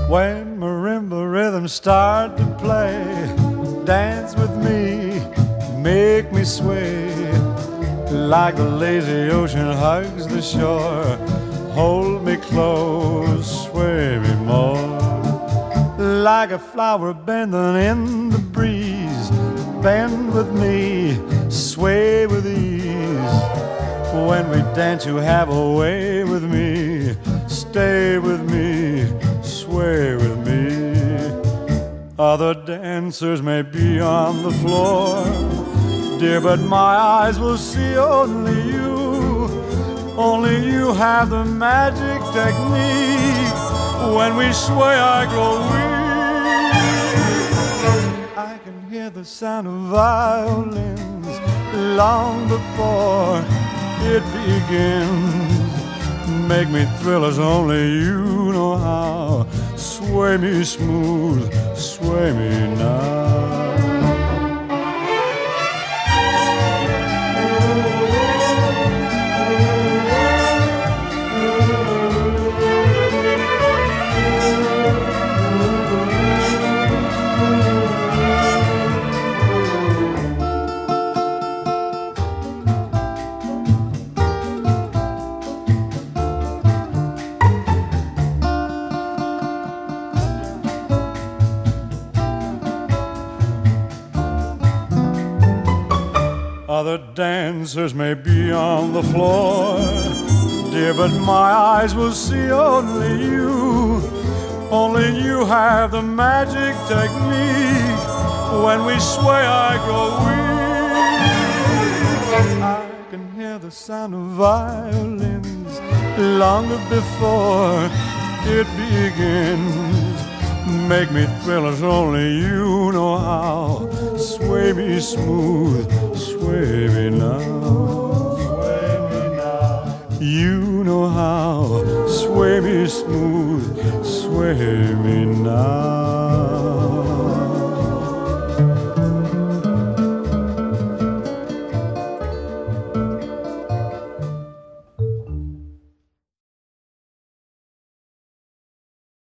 When marimba rhythms start to play, dance with me, make me sway. Like the lazy ocean hugs the shore, hold me close, sway me more. Like a flower bending in the breeze, bend with me, sway with ease. When we dance you have a way with me, stay with me, sway with me. Other dancers may be on the floor, dear, but my eyes will see only you. Only you have the magic technique. When we sway I grow weak. I can hear the sound of violins long before it begins. Make me thrill as only you know how. Sway me smooth, sway me now. Other dancers may be on the floor, dear, but my eyes will see only you. Only you have the magic technique. When we sway I grow weak. I can hear the sound of violins long before it begins. Make me thrill as only you know how. Sway me smooth, sway